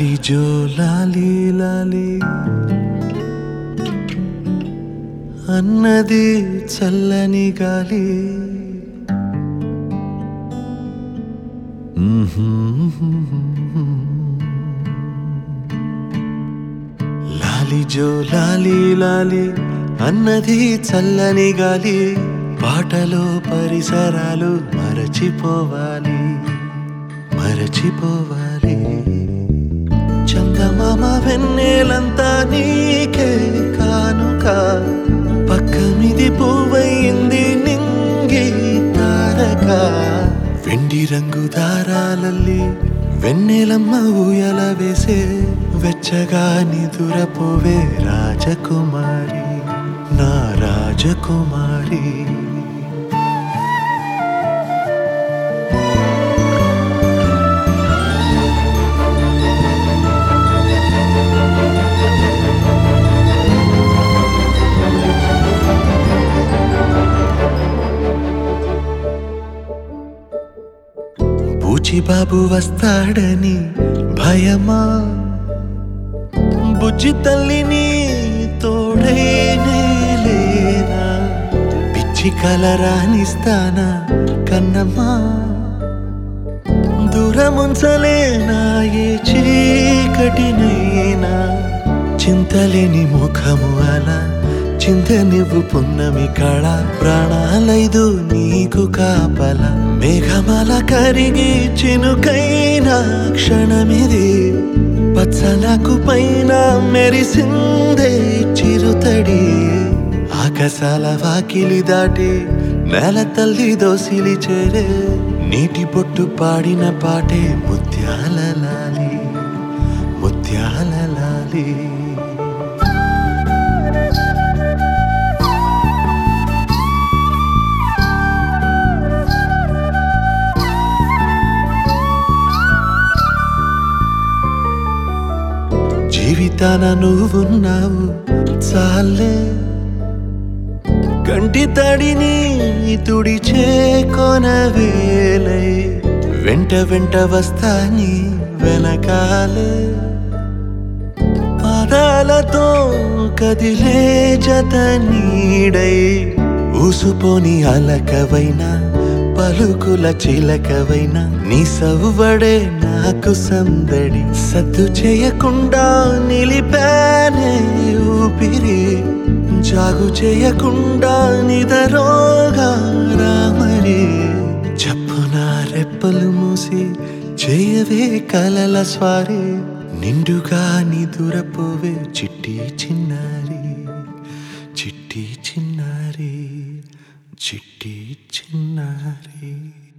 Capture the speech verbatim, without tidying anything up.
లాలి జో లాలి లాలి అన్నది చల్లని గాలి. లాలి జో లాలి లాలి అన్నది చల్లని గాలి. పాటలో పరిసరాలు మరచిపోవాలి మరచిపోవాలి. చందమామ వెన్నెలంతా నీకే కానుక, పక్కమిది పువ్వయింది నింగి తారక. వెండి రంగు దారాలల్లి వెన్నెలమ్మ ఊయల వేసే, వెచ్చగా నిదురపోవే రాజకుమారి నా రాజకుమారి. బూచిబాబు వస్తాడని భయమా, బుజ్జి తల్లిని తోడైనే లేనా. పిచ్చి కలరానిస్తానా కన్నమ్మా, దూరముంచలేనా ఏ చీకటినైనా. చింతలేని ముఖము అలా చింత నువ్వు పున్నమి కళ. ప్రాణాలైదు నీకు కాపల, మేఘమాల కరిగి చినుకైన క్షణమిది. పచ్చలకు పైన మెరిసిందే చిరుతడి, ఆకాశాల వాకిలి దాటి నేల తల్లి దోసిలి చేరే. నీటి పొట్టు పాడిన పాటే ముత్యాల లాలి ముత్యాల లాలి. జీవితాన నువ్వున్నావు చాలే, కంటి తడిని తుడిచే కొనవేలై. వెంట వెంట వస్తాని వెనకాలే, పాదాలతో కదిలే జత నీడై. ఊసుపోని అలకవైనా పలుకుల చిలకవైనా, నీ సవ్వడే నాకు సందడి. సద్దు చేయకుండా నిలిపానే ఊపిరి, జాగు చేయకుండా నిదరోగా రామరి. చప్పున రెప్పలు మూసి చేయవే కలల స్వారి, నిండుగా నిదురపోవే చిట్టి చిన్నారి చిట్టి చిన్నారి చిట్టి చిన్నారి.